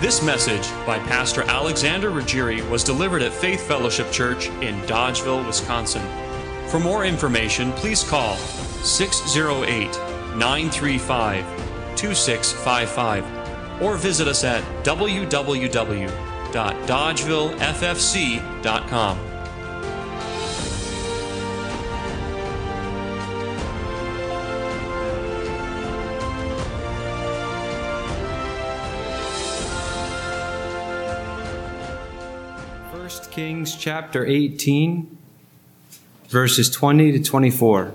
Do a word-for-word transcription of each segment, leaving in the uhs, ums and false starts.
This message by Pastor Alexander Ruggieri was delivered at Faith Fellowship Church in Dodgeville, Wisconsin. For more information, please call six oh eight, nine three five, two six five five or visit us at w w w dot dodgeville f f c dot com. First Kings chapter eighteen, verses twenty to twenty-four.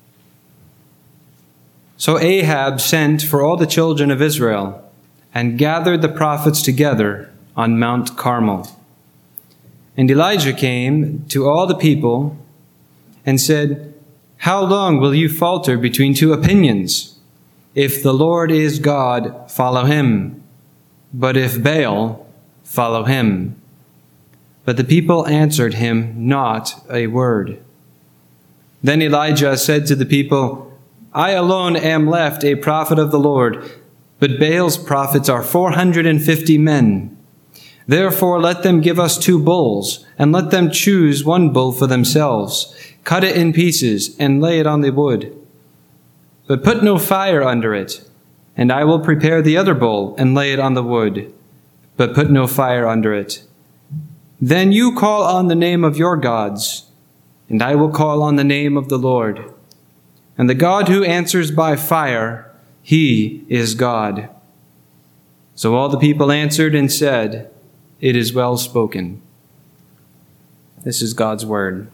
So Ahab sent for all the children of Israel and gathered the prophets together on Mount Carmel. And Elijah came to all the people and said, "How long will you falter between two opinions? If the Lord is God, follow him. But if Baal, follow him." But the people answered him not a word. Then Elijah said to the people, "I alone am left a prophet of the Lord, but Baal's prophets are four hundred and fifty men. Therefore let them give us two bulls, and let them choose one bull for themselves, cut it in pieces, and lay it on the wood. But put no fire under it, and I will prepare the other bull, and lay it on the wood, but put no fire under it. Then you call on the name of your gods, and I will call on the name of the Lord. And the God who answers by fire, he is God." So all the people answered and said, "It is well spoken." This is God's word.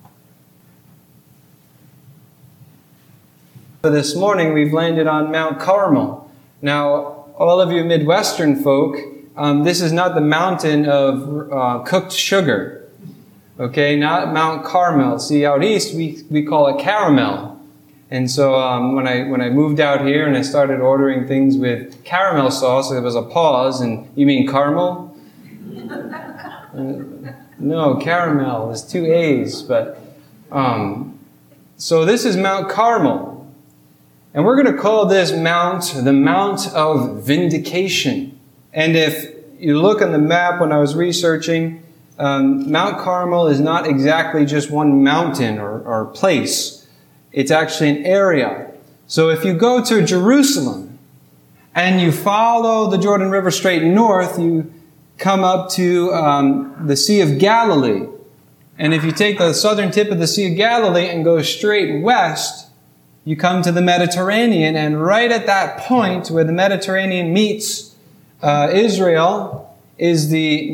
For this morning, we've landed on Mount Carmel. Now, all of you Midwestern folk, Um, this is not the mountain of uh, cooked sugar, okay? Not Mount Carmel. See, out east we we call it caramel, and so um, when I when I moved out here and I started ordering things with caramel sauce, there was a pause. And you mean caramel? uh, no, caramel is two A's. But um, so this is Mount Carmel, and we're going to call this mount the Mount of Vindication. And if you look on the map when I was researching, um, Mount Carmel is not exactly just one mountain or, or place. It's actually an area. So if you go to Jerusalem and you follow the Jordan River straight north, you come up to um, the Sea of Galilee. And if you take the southern tip of the Sea of Galilee and go straight west, you come to the Mediterranean. And right at that point where the Mediterranean meets Uh, Israel is the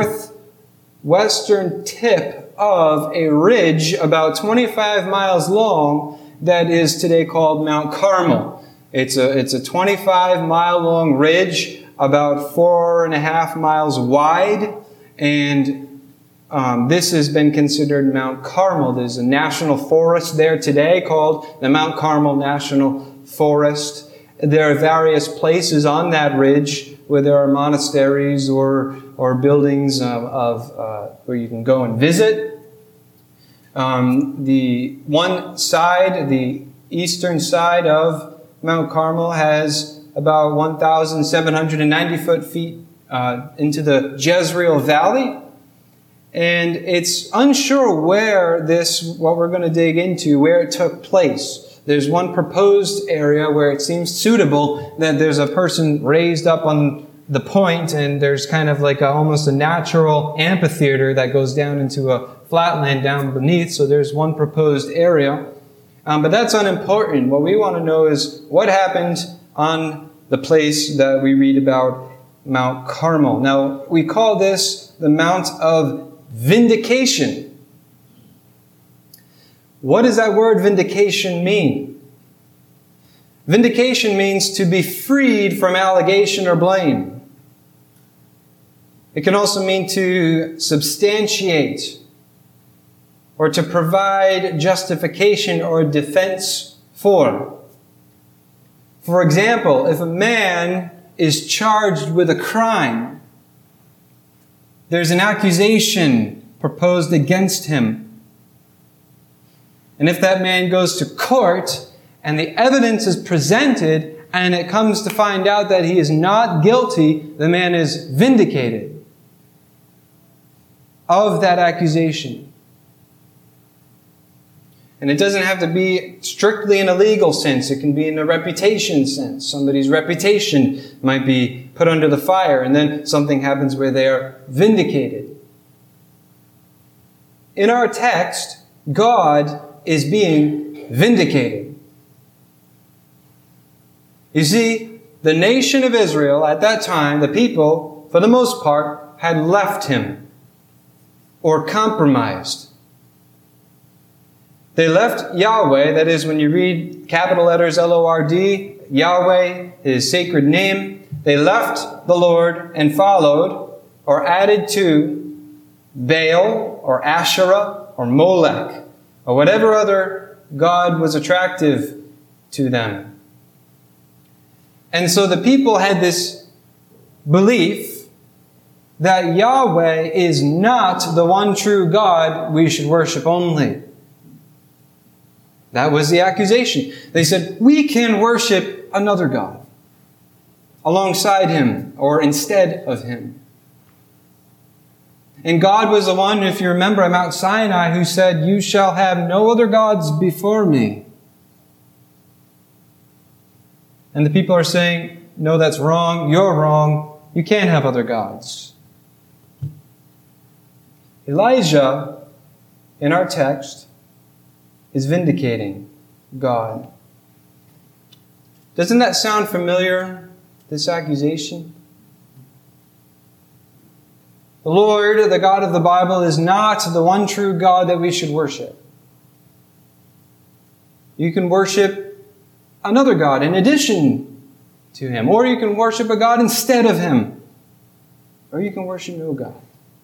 northwestern tip of a ridge about twenty-five miles long that is today called Mount Carmel. It's a, it's a twenty-five mile long ridge, about four and a half miles wide, and um, this has been considered Mount Carmel. There's a national forest there today called the Mount Carmel National Forest. There are various places on that ridge where there are monasteries or or buildings of, of uh, where you can go and visit. Um, the one side, the eastern side of Mount Carmel, has about one thousand seven hundred ninety foot feet uh, into the Jezreel Valley, and it's unsure where this, what we're going to dig into, where it took place. There's one proposed area where it seems suitable that there's a person raised up on the point, and there's kind of like a, almost a natural amphitheater that goes down into a flatland down beneath. So there's one proposed area. Um, but that's unimportant. What we want to know is what happened on the place that we read about, Mount Carmel. Now, we call this the Mount of Vindication. What does that word vindication mean? Vindication means to be freed from allegation or blame. It can also mean to substantiate or to provide justification or defense for. For example, if a man is charged with a crime, there's an accusation proposed against him. And if that man goes to court and the evidence is presented and it comes to find out that he is not guilty, the man is vindicated of that accusation. And it doesn't have to be strictly in a legal sense. It can be in a reputation sense. Somebody's reputation might be put under the fire, and then something happens where they are vindicated. In our text, God is being vindicated. You see, the nation of Israel at that time, the people, for the most part, had left him or compromised. They left Yahweh, that is, when you read capital letters L O R D, Yahweh, His sacred name. They left the Lord and followed or added to Baal or Asherah or Molech or whatever other god was attractive to them. And so the people had this belief that Yahweh is not the one true God we should worship only. That was the accusation. They said, we can worship another God alongside Him or instead of Him. And God was the one, if you remember, at Mount Sinai, who said, you shall have no other gods before me. And the people are saying, no, that's wrong. You're wrong. You can't have other gods. Elijah, in our text, is vindicating God. Doesn't that sound familiar, this accusation? The Lord, the God of the Bible, is not the one true God that we should worship. You can worship another God in addition to Him, or you can worship a God instead of Him, or you can worship no God.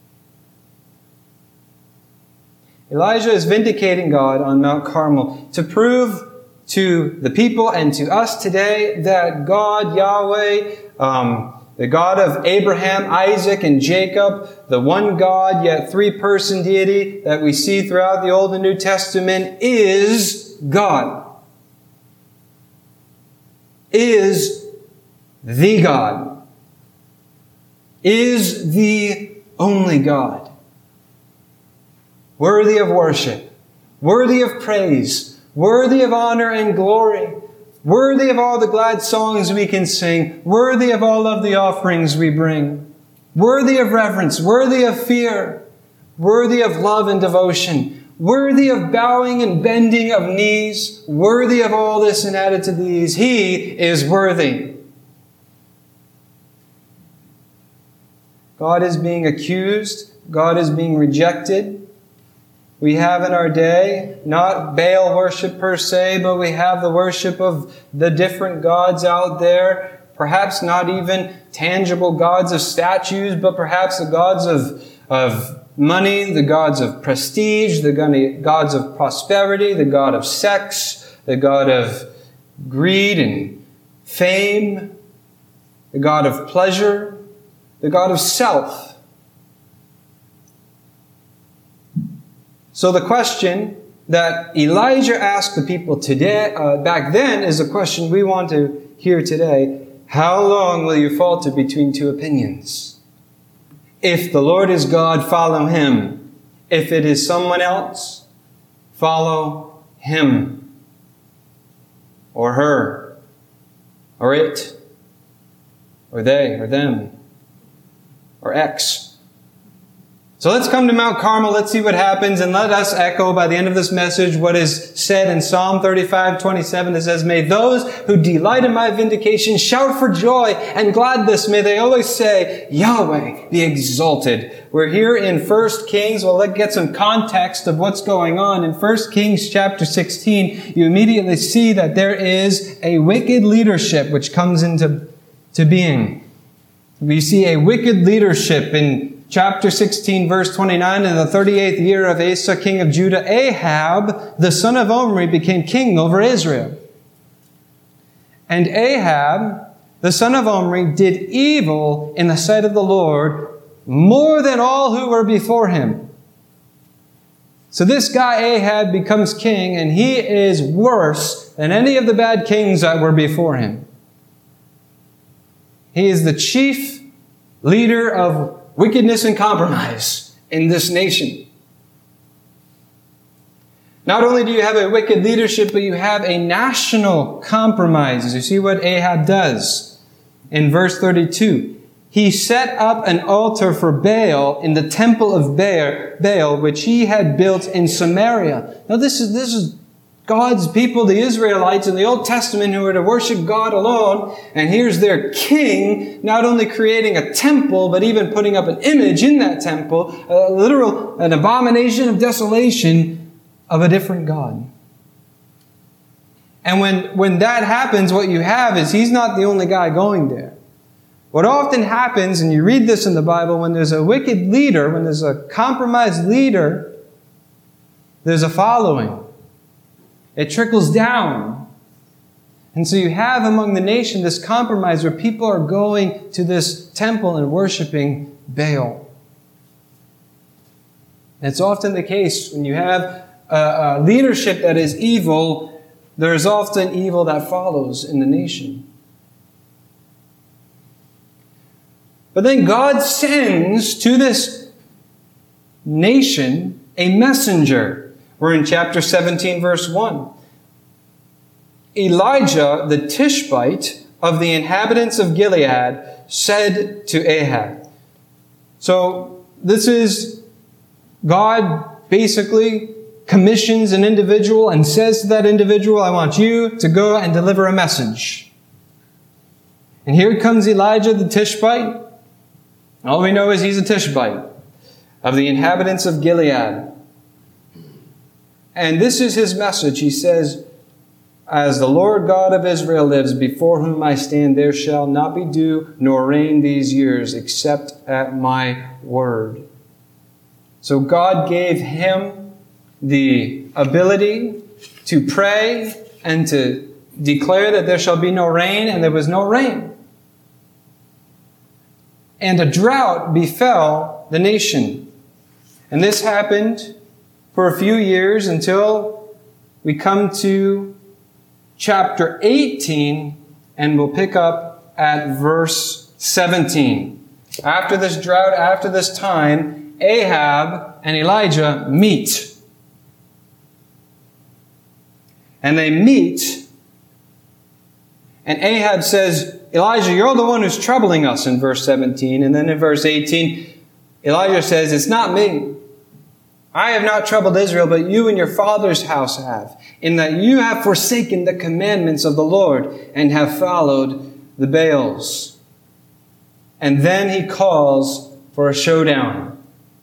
Elijah is vindicating God on Mount Carmel to prove to the people and to us today that God, Yahweh, um, the God of Abraham, Isaac, and Jacob, the one God, yet three-person deity that we see throughout the Old and New Testament, is God. Is the God. Is the only God. Worthy of worship, worthy of praise, worthy of honor and glory, worthy of all the glad songs we can sing, worthy of all of the offerings we bring, worthy of reverence, worthy of fear, worthy of love and devotion, worthy of bowing and bending of knees, worthy of all this and added to these. He is worthy. God is being accused. God is being rejected. We have in our day not Baal worship per se, but we have the worship of the different gods out there. Perhaps not even tangible gods of statues, but perhaps the gods of, of money, the gods of prestige, the gods of prosperity, the god of sex, the god of greed and fame, the god of pleasure, the god of self. So the question that Elijah asked the people today, uh, back then, is a question we want to hear today. How long will you falter between two opinions? If the Lord is God, follow Him. If it is someone else, follow him or her or it or they or them or X. So let's come to Mount Carmel. Let's see what happens, and let us echo by the end of this message what is said in Psalm thirty-five twenty-seven that says, may those who delight in my vindication shout for joy and gladness. May they always say, Yahweh be exalted. We're here in First Kings. Well, let's get some context of what's going on. In First Kings chapter sixteen, you immediately see that there is a wicked leadership which comes into to being. We see a wicked leadership in chapter sixteen, verse twenty-nine, in the thirty-eighth year of Asa, king of Judah, Ahab, the son of Omri, became king over Israel. And Ahab, the son of Omri, did evil in the sight of the Lord more than all who were before him. So this guy Ahab becomes king, and he is worse than any of the bad kings that were before him. He is the chief leader of wickedness and compromise in this nation. Not only do you have a wicked leadership, but you have a national compromise. You see what Ahab does in verse thirty-two. He set up an altar for Baal in the temple of Baal, which he had built in Samaria. Now this is, this is God's people, the Israelites in the Old Testament, who were to worship God alone. And here's their king, not only creating a temple, but even putting up an image in that temple, a literal, an abomination of desolation of a different God. And when, when that happens, what you have is he's not the only guy going there. What often happens, and you read this in the Bible, when there's a wicked leader, when there's a compromised leader, there's a following. It trickles down. And so you have among the nation this compromise where people are going to this temple and worshiping Baal. And it's often the case when you have a, a leadership that is evil, there is often evil that follows in the nation. But then God sends to this nation a messenger. We're in chapter seventeen, verse one. Elijah, the Tishbite of the inhabitants of Gilead, said to Ahab. So this is God basically commissions an individual and says to that individual, I want you to go and deliver a message. And here comes Elijah, the Tishbite. All we know is he's a Tishbite of the inhabitants of Gilead. And this is his message. He says, as the Lord God of Israel lives, before whom I stand, there shall not be dew nor rain these years, except at my word. So God gave him the ability to pray and to declare that there shall be no rain, and there was no rain. And a drought befell the nation. And this happened for a few years until we come to chapter eighteen, and we'll pick up at verse seventeen. After this drought, after this time, Ahab and Elijah meet. And they meet, and Ahab says, Elijah, you're the one who's troubling us, in verse seventeen. And then in verse eighteen, Elijah says, it's not me. I have not troubled Israel, but you and your father's house have, in that you have forsaken the commandments of the Lord and have followed the Baals. And then he calls for a showdown.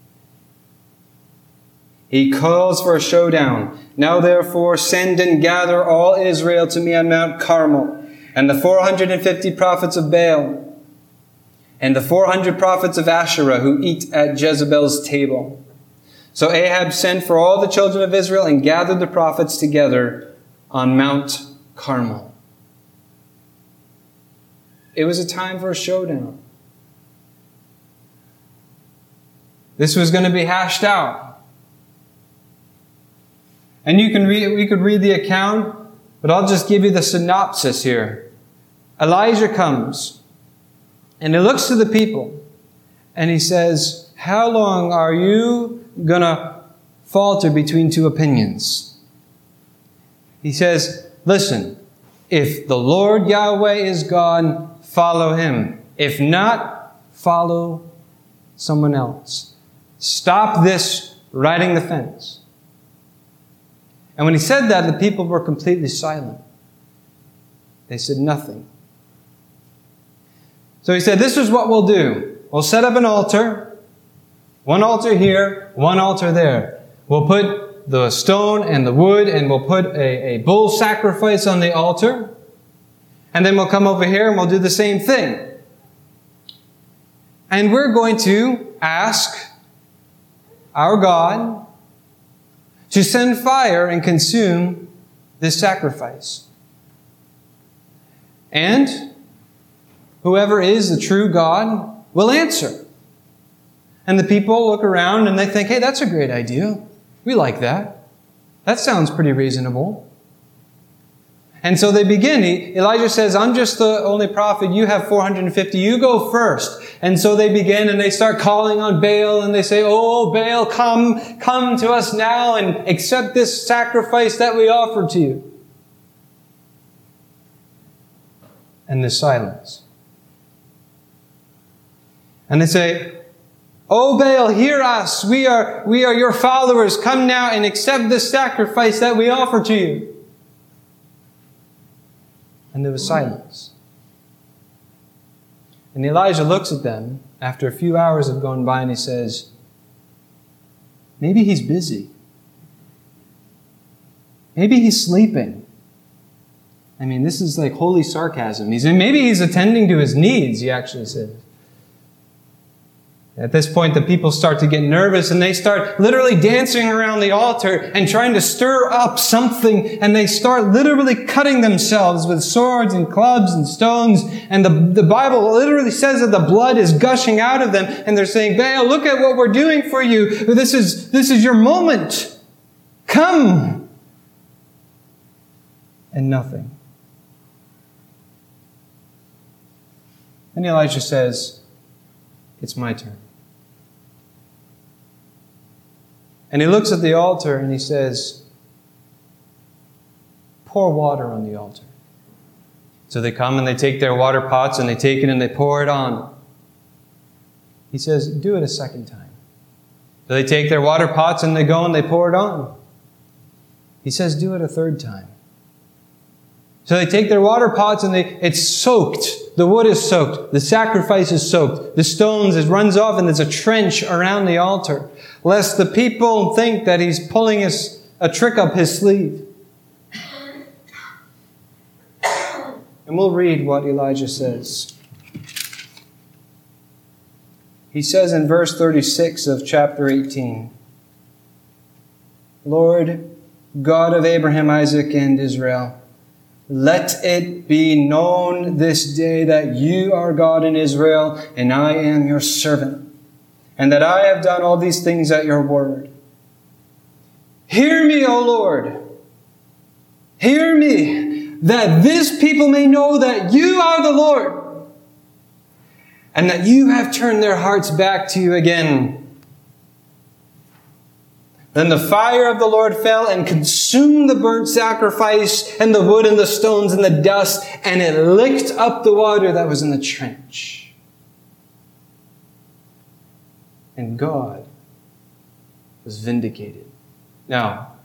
He calls for a showdown. Now therefore send and gather all Israel to me on Mount Carmel, and the four hundred fifty prophets of Baal, and the four hundred prophets of Asherah who eat at Jezebel's table. So Ahab sent for all the children of Israel and gathered the prophets together on Mount Carmel. It was a time for a showdown. This was going to be hashed out. And you can read, we could read the account, but I'll just give you the synopsis here. Elijah comes, and he looks to the people, and he says, how long are you going to falter between two opinions? He says, listen, if the Lord Yahweh is God, follow him. If not, follow someone else. Stop this riding the fence. And when he said that, the people were completely silent. They said nothing. So he said, this is what we'll do. We'll set up an altar. One altar here, one altar there. We'll put the stone and the wood, and we'll put a, a bull sacrifice on the altar. And then we'll come over here and we'll do the same thing. And we're going to ask our God to send fire and consume this sacrifice. And whoever is the true God will answer. And the people look around and they think, hey, that's a great idea. We like that. That sounds pretty reasonable. And so they begin. He, Elijah says, I'm just the only prophet. You have four hundred fifty. You go first. And so they begin and they start calling on Baal and they say, oh, Baal, come, come to us now and accept this sacrifice that we offer to you. And there's silence. And they say, oh, Baal, hear us. We are, we are your followers. Come now and accept this sacrifice that we offer to you. And there was silence. And Elijah looks at them after a few hours have gone by and he says, maybe he's busy. Maybe he's sleeping. I mean, this is like holy sarcasm. He's, maybe he's attending to his needs, he actually says. At this point, the people start to get nervous and they start literally dancing around the altar and trying to stir up something, and they start literally cutting themselves with swords and clubs and stones. And the, the Bible literally says that the blood is gushing out of them, and they're saying, Baal, look at what we're doing for you. This is, this is your moment. Come. And nothing. And Elijah says, it's my turn. And he looks at the altar and he says, pour water on the altar. So they come and they take their water pots and they take it and they pour it on. He says, do it a second time. So they take their water pots and they go and they pour it on. He says, do it a third time. So they take their water pots and they, it's soaked. The wood is soaked. The sacrifice is soaked. The stones, it runs off and there's a trench around the altar, lest the people think that he's pulling his, a trick up his sleeve. And we'll read what Elijah says. He says in verse thirty-six of chapter eighteen, Lord, God of Abraham, Isaac, and Israel, let it be known this day that you are God in Israel, and I am your servant, and that I have done all these things at your word. Hear me, O Lord. Hear me, that this people may know that you are the Lord, and that you have turned their hearts back to you again. Then the fire of the Lord fell and consumed the burnt sacrifice and the wood and the stones and the dust, and it licked up the water that was in the trench. And God was vindicated. Now,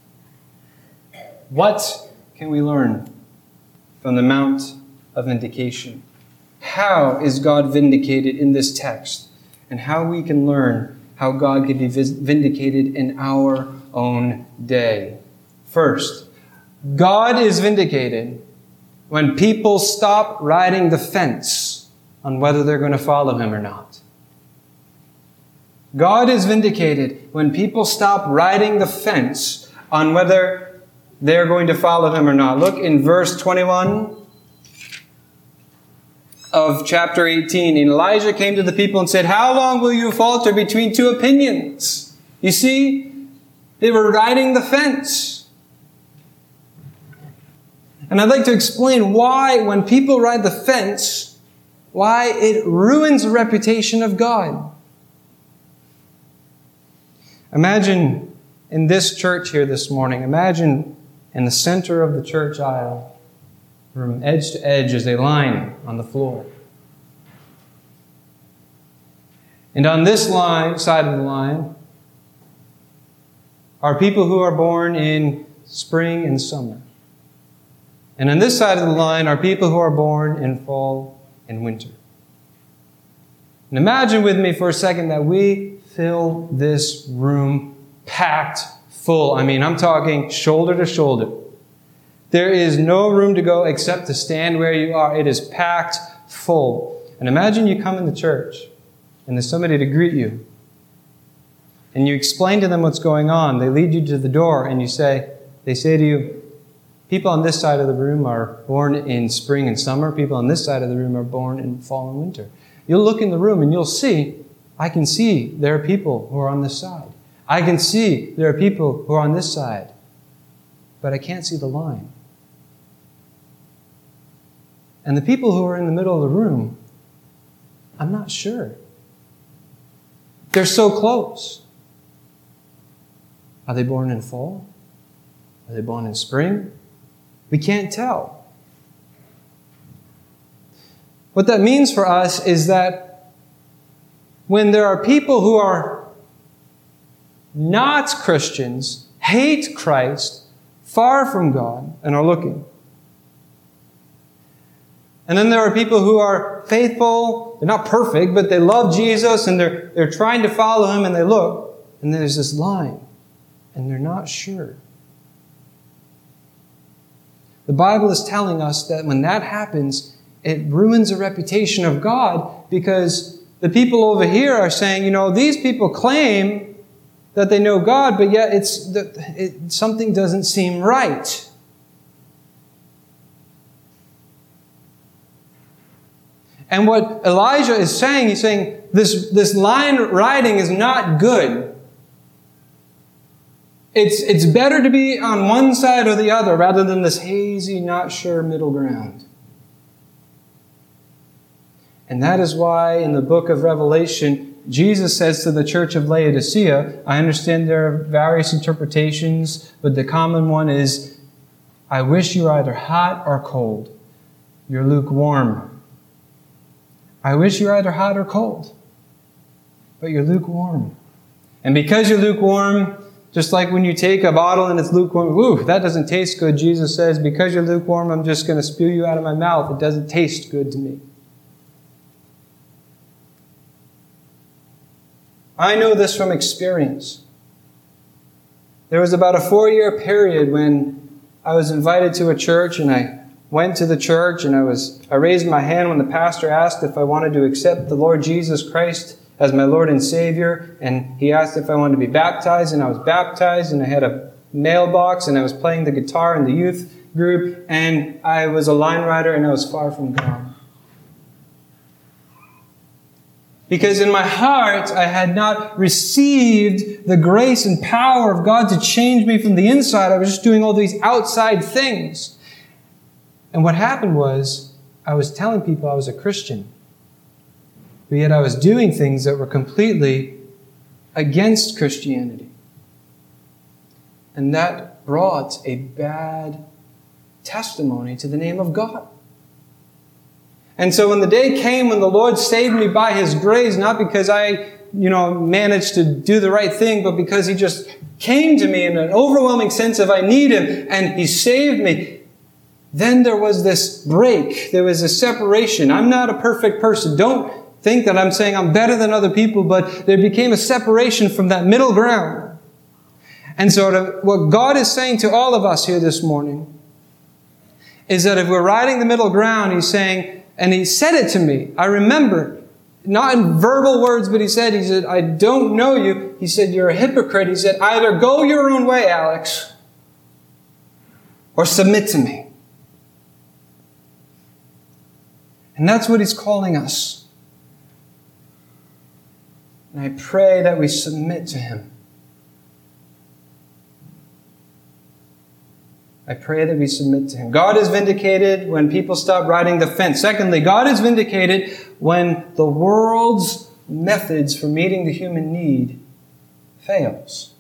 what can we learn from the Mount of Vindication? How is God vindicated in this text? And how we can learn how God can be vindicated in our own day. First, God is vindicated when people stop riding the fence on whether they're going to follow him or not. God is vindicated when people stop riding the fence on whether they're going to follow him or not. Look in verse twenty-one of chapter eighteen. Elijah came to the people and said, how long will you falter between two opinions? You see, they were riding the fence. And I'd like to explain why, when people ride the fence, why it ruins the reputation of God. Imagine in this church here this morning, imagine in the center of the church aisle, from edge to edge as they line on the floor. And on this line, side of the line, are people who are born in spring and summer. And on this side of the line are people who are born in fall and winter. And imagine with me for a second that we fill this room packed full. I mean, I'm talking shoulder to shoulder. There is no room to go except to stand where you are. It is packed full. And imagine you come into church and there's somebody to greet you. And you explain to them what's going on. They lead you to the door and you say, they say to you, people on this side of the room are born in spring and summer. People on this side of the room are born in fall and winter. You'll look in the room and you'll see, I can see there are people who are on this side. I can see there are people who are on this side. But I can't see the line. And the people who are in the middle of the room, I'm not sure. They're so close. Are they born in fall? Are they born in spring? We can't tell. What that means for us is that when there are people who are not Christians, hate Christ, far from God, and are looking. And then there are people who are faithful, they're not perfect, but they love Jesus and they're, they're trying to follow Him, and they look, and there's this line, and they're not sure. The Bible is telling us that when that happens, it ruins the reputation of God, because the people over here are saying, you know, these people claim that they know God, but yet it's that it, something doesn't seem right. And what Elijah is saying, he's saying, this, this line riding is not good. It's, it's better to be on one side or the other rather than this hazy, not sure middle ground. And that is why in the book of Revelation, Jesus says to the church of Laodicea, I understand there are various interpretations, but the common one is, I wish you were either hot or cold. You're lukewarm. I wish you were either hot or cold, but you're lukewarm. And because you're lukewarm, just like when you take a bottle and it's lukewarm, ooh, that doesn't taste good. Jesus says, because you're lukewarm, I'm just going to spew you out of my mouth. It doesn't taste good to me. I know this from experience. There was about a four-year period when I was invited to a church, and I went to the church, and I was I raised my hand when the pastor asked if I wanted to accept the Lord Jesus Christ as my Lord and Savior, and he asked if I wanted to be baptized, and I was baptized, and I had a mailbox, and I was playing the guitar in the youth group, and I was a line rider, and I was far from God. Because in my heart, I had not received the grace and power of God to change me from the inside. I was just doing all these outside things. And what happened was, I was telling people I was a Christian, but yet I was doing things that were completely against Christianity. And that brought a bad testimony to the name of God. And so when the day came when the Lord saved me by His grace, not because I, you know, managed to do the right thing, but because He just came to me in an overwhelming sense of I need Him, and He saved me, then there was this break. There was a separation. I'm not a perfect person. Don't think that I'm saying I'm better than other people, but there became a separation from that middle ground. And so to, what God is saying to all of us here this morning is that if we're riding the middle ground, He's saying, and He said it to me. I remember, not in verbal words, but He said, He said, I don't know you. He said, you're a hypocrite. He said, either go your own way, Alex, or submit to me. And that's what He's calling us. And I pray that we submit to Him. I pray that we submit to Him. God is vindicated when people stop riding the fence. Secondly, God is vindicated when the world's methods for meeting the human need fails.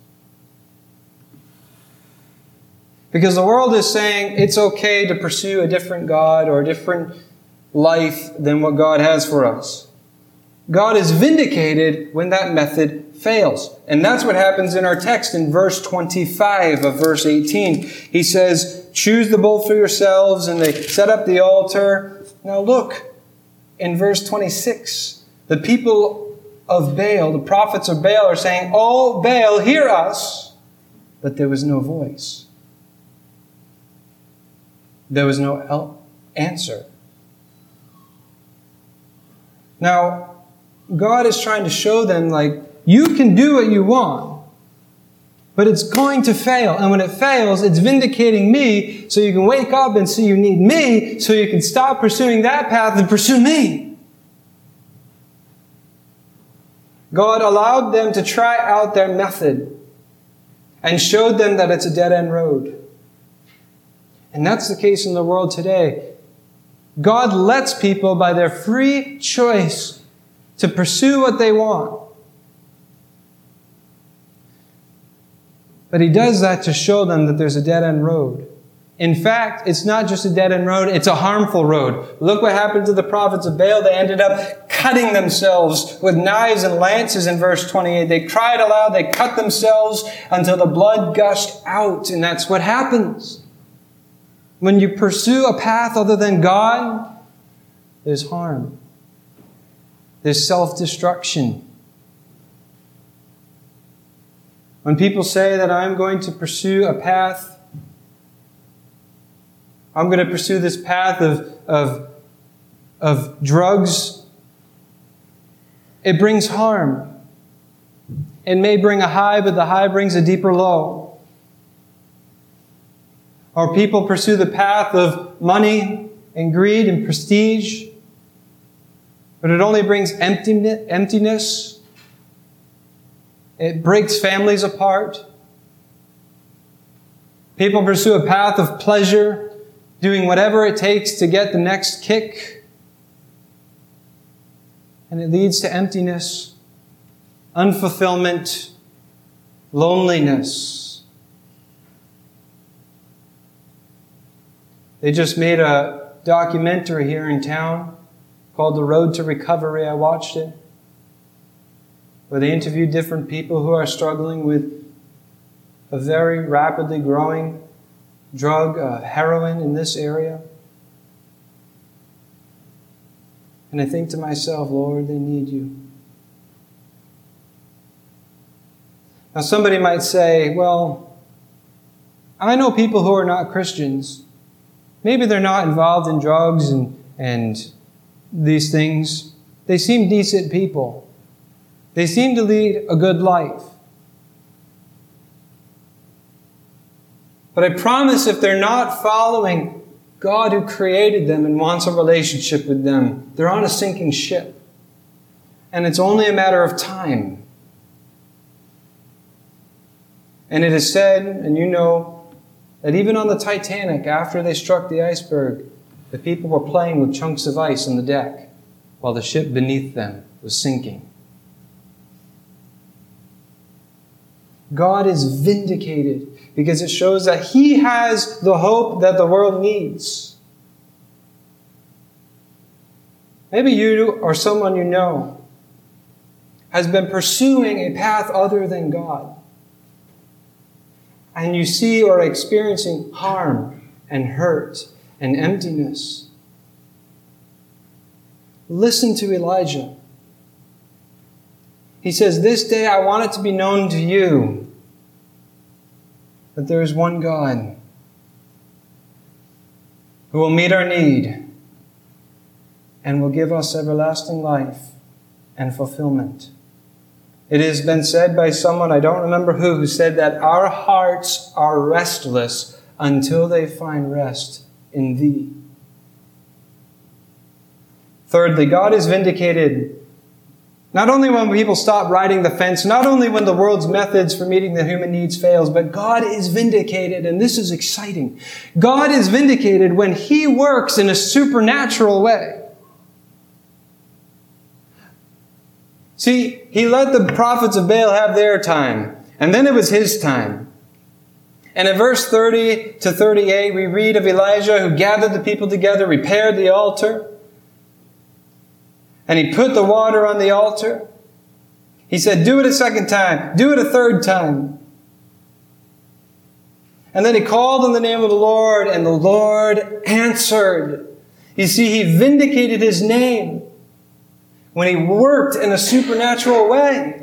Because the world is saying it's okay to pursue a different God or a different life than what God has for us. God is vindicated when that method fails. And that's what happens in our text in verse twenty-five of verse eighteen. He says, choose the bull for yourselves, and they set up the altar. Now look, in verse twenty-six, the people of Baal, the prophets of Baal are saying, oh, Baal, hear us. But there was no voice. There was no answer. Now, God is trying to show them, like, you can do what you want, but it's going to fail. And when it fails, it's vindicating me, so you can wake up and see you need me, so you can stop pursuing that path and pursue me. God allowed them to try out their method and showed them that it's a dead-end road. And that's the case in the world today. God lets people, by their free choice, to pursue what they want. But He does that to show them that there's a dead-end road. In fact, it's not just a dead-end road, it's a harmful road. Look what happened to the prophets of Baal. They ended up cutting themselves with knives and lances in verse twenty-eight. They cried aloud, they cut themselves until the blood gushed out. And that's what happens. When you pursue a path other than God, there's harm. There's self-destruction. When people say that I'm going to pursue a path, I'm going to pursue this path of, of, of drugs, it brings harm. It may bring a high, but the high brings a deeper low. Or people pursue the path of money and greed and prestige, but it only brings emptiness. It breaks families apart. People pursue a path of pleasure, doing whatever it takes to get the next kick. And it leads to emptiness, unfulfillment, loneliness. They just made a documentary here in town called The Road to Recovery. I watched it, where they interviewed different people who are struggling with a very rapidly growing drug, uh, heroin in this area. And I think to myself, Lord, they need you. Now somebody might say, well, I know people who are not Christians. Maybe they're not involved in drugs and, and these things. They seem decent people. They seem to lead a good life. But I promise if they're not following God who created them and wants a relationship with them, they're on a sinking ship. And it's only a matter of time. And it is said, and you know, that even on the Titanic, after they struck the iceberg, the people were playing with chunks of ice on the deck while the ship beneath them was sinking. God is vindicated because it shows that He has the hope that the world needs. Maybe you or someone you know has been pursuing a path other than God. And you see or are experiencing harm and hurt and emptiness. Listen to Elijah. He says, this day I want it to be known to you that there is one God who will meet our need and will give us everlasting life and fulfillment. It has been said by someone, I don't remember who, who said that our hearts are restless until they find rest in Thee. Thirdly, God is vindicated not only when people stop riding the fence, not only when the world's methods for meeting the human needs fails, but God is vindicated, and this is exciting. God is vindicated when He works in a supernatural way. See, He let the prophets of Baal have their time, and then it was His time. And in verse thirty to thirty-eight, we read of Elijah who gathered the people together, repaired the altar, and he put the water on the altar. He said, do it a second time. Do it a third time. And then he called on the name of the Lord, and the Lord answered. You see, He vindicated His name when He worked in a supernatural way.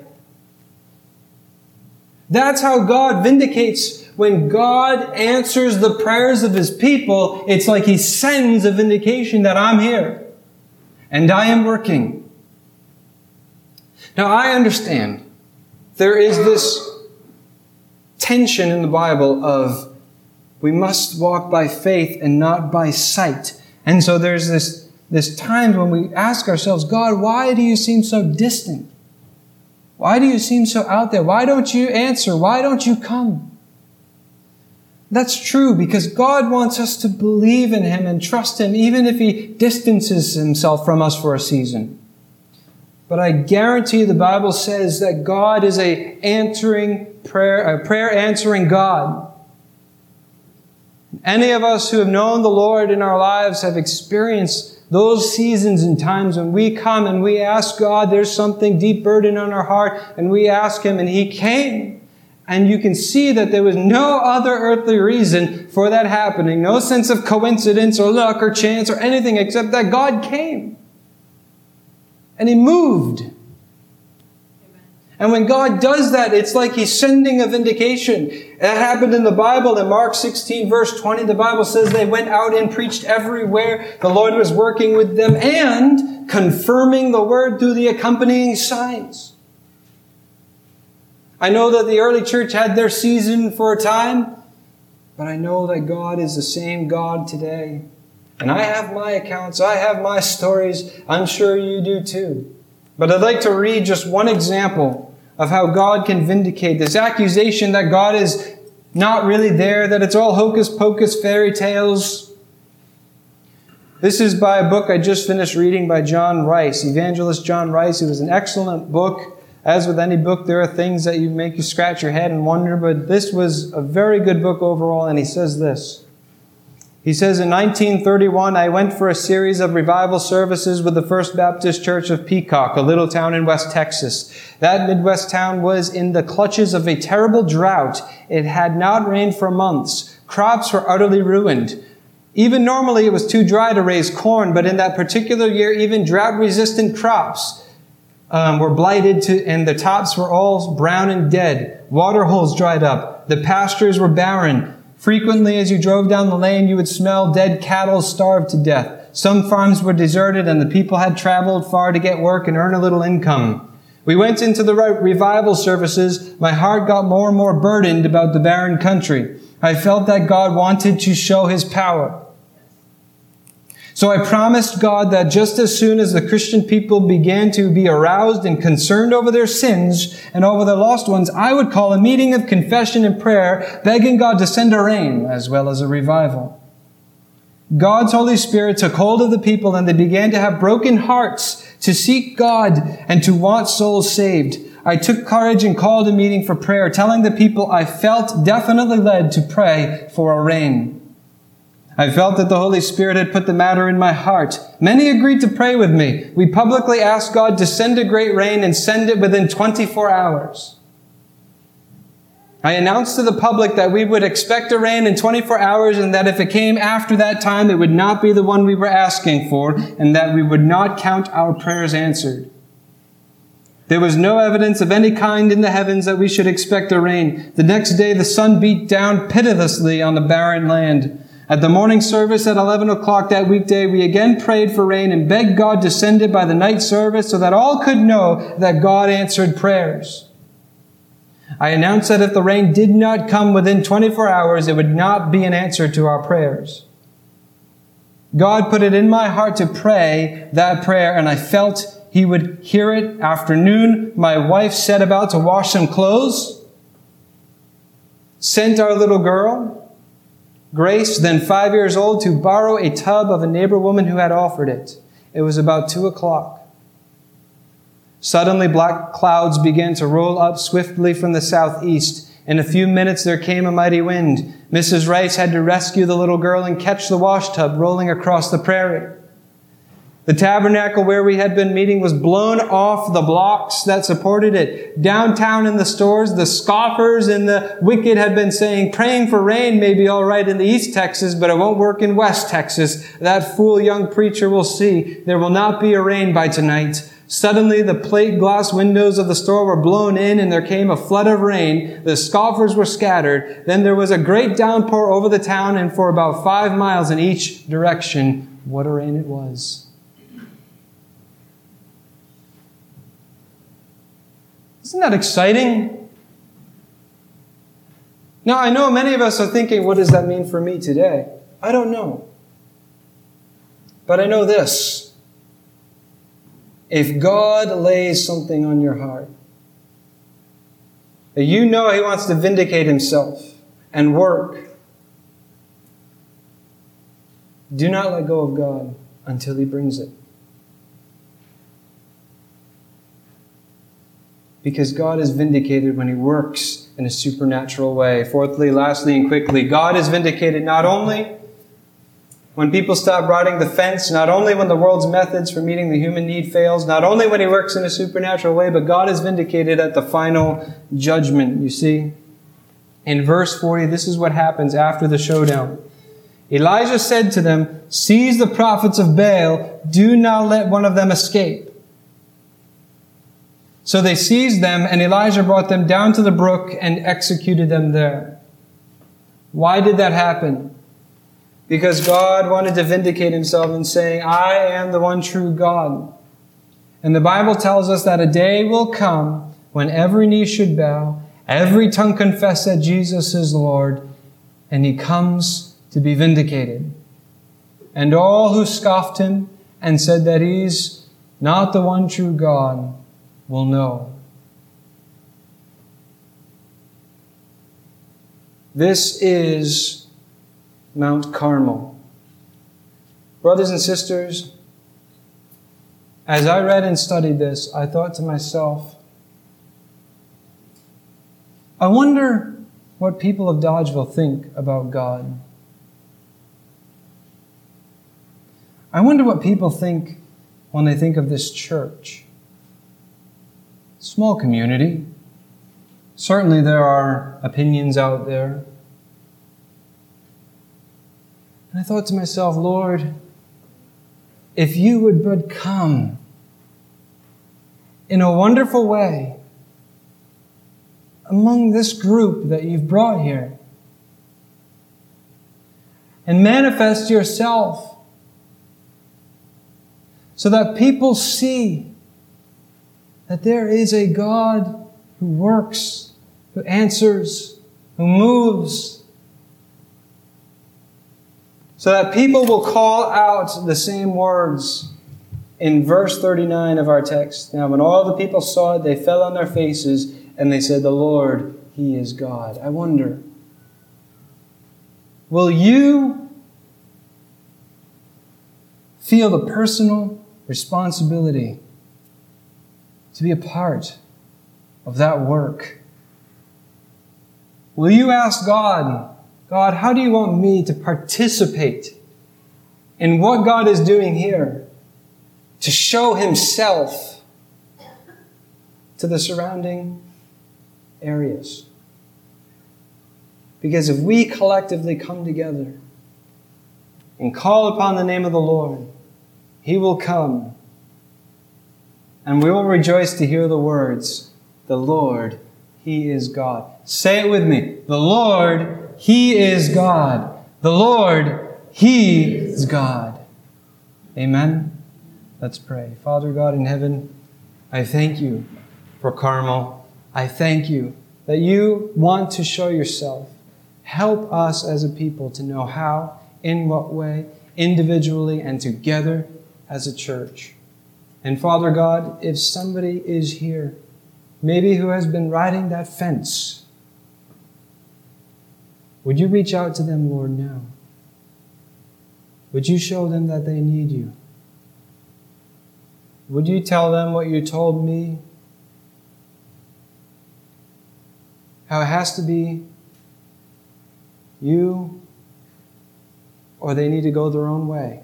That's how God vindicates. When God answers the prayers of His people, it's like He sends a vindication that I'm here. And I am working. Now I understand there is this tension in the Bible of we must walk by faith and not by sight. And so there's this, this time when we ask ourselves, God, why do you seem so distant? Why do you seem so out there? Why don't you answer? Why don't you come? That's true because God wants us to believe in Him and trust Him even if He distances Himself from us for a season. But I guarantee the Bible says that God is a answering prayer, a prayer answering God. Any of us who have known the Lord in our lives have experienced those seasons and times when we come and we ask God, there's something deep burden on our heart, and we ask Him and He came. And you can see that there was no other earthly reason for that happening. No sense of coincidence or luck or chance or anything except that God came. And He moved. Amen. And when God does that, it's like He's sending a vindication. That happened in the Bible. In Mark sixteen, verse twenty, the Bible says they went out and preached everywhere. The Lord was working with them and confirming the word through the accompanying signs. I know that the early church had their season for a time, but I know that God is the same God today. And I have my accounts, I have my stories, I'm sure you do too. But I'd like to read just one example of how God can vindicate this accusation that God is not really there, that it's all hocus pocus fairy tales. This is by a book I just finished reading by John Rice, Evangelist John Rice. It was an excellent book. As with any book, there are things that you make you scratch your head and wonder, but this was a very good book overall, and he says this. He says, in nineteen thirty-one, I went for a series of revival services with the First Baptist Church of Peacock, a little town in West Texas. That Midwest town was in the clutches of a terrible drought. It had not rained for months. Crops were utterly ruined. Even normally, it was too dry to raise corn, but in that particular year, even drought-resistant crops Um, were blighted to, and the tops were all brown and dead. Water holes dried up. The pastures were barren. Frequently, as you drove down the lane, you would smell dead cattle starved to death. Some farms were deserted, and the people had traveled far to get work and earn a little income. We went into the revival services. My heart got more and more burdened about the barren country. I felt that God wanted to show His power. So I promised God that just as soon as the Christian people began to be aroused and concerned over their sins and over their lost ones, I would call a meeting of confession and prayer, begging God to send a rain as well as a revival. God's Holy Spirit took hold of the people, and they began to have broken hearts to seek God and to want souls saved. I took courage and called a meeting for prayer, telling the people I felt definitely led to pray for a rain. I felt that the Holy Spirit had put the matter in my heart. Many agreed to pray with me. We publicly asked God to send a great rain and send it within twenty-four hours. I announced to the public that we would expect a rain in twenty-four hours, and that if it came after that time, it would not be the one we were asking for, and that we would not count our prayers answered. There was no evidence of any kind in the heavens that we should expect a rain. The next day, the sun beat down pitilessly on the barren land. At the morning service at eleven o'clock that weekday, we again prayed for rain and begged God to send it by the night service so that all could know that God answered prayers. I announced that if the rain did not come within twenty-four hours, it would not be an answer to our prayers. God put it in my heart to pray that prayer, and I felt He would hear it. After noon, my wife set about to wash some clothes, sent our little girl, Grace, then five years old, to borrow a tub of a neighbor woman who had offered it. It was about two o'clock. Suddenly, black clouds began to roll up swiftly from the southeast. In a few minutes, there came a mighty wind. Missus Rice had to rescue the little girl and catch the wash tub rolling across the prairie. The tabernacle where we had been meeting was blown off the blocks that supported it. Downtown in the stores, the scoffers and the wicked had been saying, praying for rain may be all right in the East Texas, but it won't work in West Texas. That fool young preacher will see. There will not be a rain by tonight. Suddenly, the plate glass windows of the store were blown in, and there came a flood of rain. The scoffers were scattered. Then there was a great downpour over the town, and for about five miles in each direction. What a rain it was. Isn't that exciting? Now, I know many of us are thinking, what does that mean for me today? I don't know. But I know this. If God lays something on your heart, that you know He wants to vindicate Himself and work Do not let go of God until He brings it. Because God is vindicated when He works in a supernatural way. Fourthly, lastly, and quickly, God is vindicated not only when people stop riding the fence, not only when the world's methods for meeting the human need fails, not only when He works in a supernatural way, but God is vindicated at the final judgment. You see, in verse forty, this is what happens after the showdown. Elijah said to them, "Seize the prophets of Baal, do not let one of them escape." So they seized them, and Elijah brought them down to the brook and executed them there. Why did that happen? Because God wanted to vindicate Himself in saying, "I am the one true God." And the Bible tells us that a day will come when every knee should bow, every tongue confess that Jesus is Lord, and He comes to be vindicated. And all who scoffed Him and said that He's not the one true God will know. This is Mount Carmel. Brothers and sisters, as I read and studied this, I thought to myself, I wonder what people of Dodgeville think about God. I wonder what people think when they think of this church. Small community. Certainly there are opinions out there. And I thought to myself, Lord, if You would but come in a wonderful way among this group that You've brought here and manifest Yourself so that people see that there is a God who works, who answers, who moves, so that people will call out the same words in verse thirty-nine of our text. Now, when all the people saw it, they fell on their faces and they said, "The Lord, He is God." I wonder, will you feel the personal responsibility to be a part of that work? Will you ask God, God, how do You want me to participate in what God is doing here to show Himself to the surrounding areas? Because if we collectively come together and call upon the name of the Lord, He will come. And we will rejoice to hear the words, "The Lord, He is God." Say it with me. The Lord, He is God. The Lord, He is God. Amen. Let's pray. Father God in heaven, I thank You for Carmel. I thank You that You want to show Yourself. Help us as a people to know how, in what way, individually and together as a church. And Father God, if somebody is here, maybe who has been riding that fence, would You reach out to them, Lord, now? Would You show them that they need You? Would You tell them what You told me? How it has to be You, or they need to go their own way.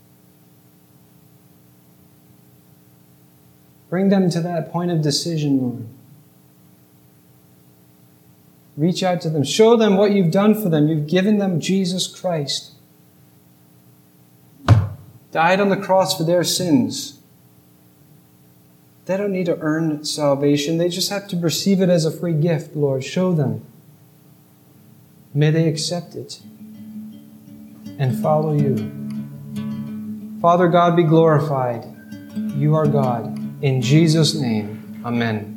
Bring them to that point of decision, Lord. Reach out to them. Show them what You've done for them. You've given them Jesus Christ. Died on the cross for their sins. They don't need to earn salvation. They just have to receive it as a free gift, Lord. Show them. May they accept it and follow You. Father God, be glorified. You are God. In Jesus' name, amen.